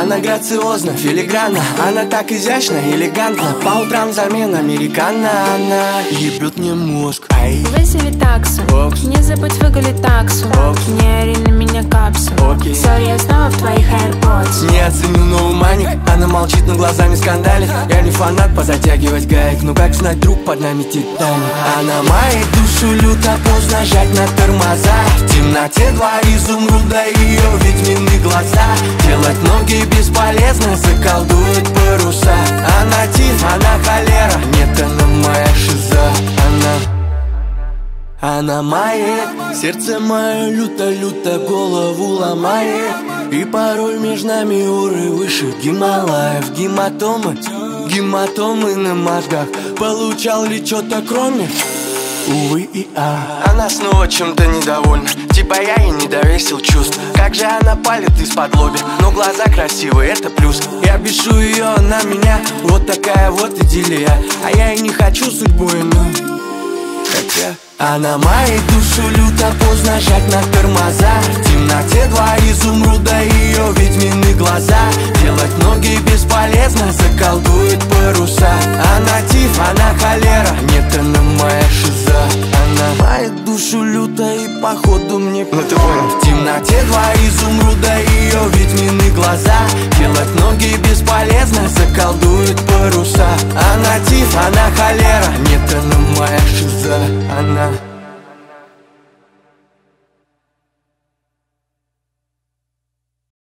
Она грациозна, филигранна, она так изящна, элегантна. По утрам взамен американо, она ебет мне мозг. Ай. Вызови таксу, не забудь выгулить таксу. Не ори на меня капсу. Сори, я снова в твоих AirPods. Не оценил новый маник, она молчит, но глазами скандалит. Я не фанат позатягивать гаек, ну как знать, друг под нами Титаник. Она мает душу люто, поздно жать на тормоза. В темноте два изумруда, ее ведьмины глаза. Делать ноги бесполезно, заколдует паруса. Она тиф, она холера, нет, она моя шиза. Она мает, сердце мое люто-люто голову ломает. И порой между нами уры выше Гималаев. Гематомы на мозгах. Получал ли что-то кроме? Увы и Она снова чем-то недовольна, типа я ей не довесил чувств. Как же она палит из-под лоби, но глаза красивые, это плюс. Я бешу ее, она меня, вот такая вот идиллия. А я и не хочу судьбу иную, хотя она мает душу люто, поздно жать на тормоза. В темноте два изумруда, ее ведьмины глаза. Делать ноги бесполезно, заколдует паруса. Она тиф, она холера, нет, она моя шиза. Она мает душу люто и походу мне ты понял. В темноте два изумруда, ее ведьмины глаза. Делать ноги бесполезно, заколдует паруса. Она тиф, она холера.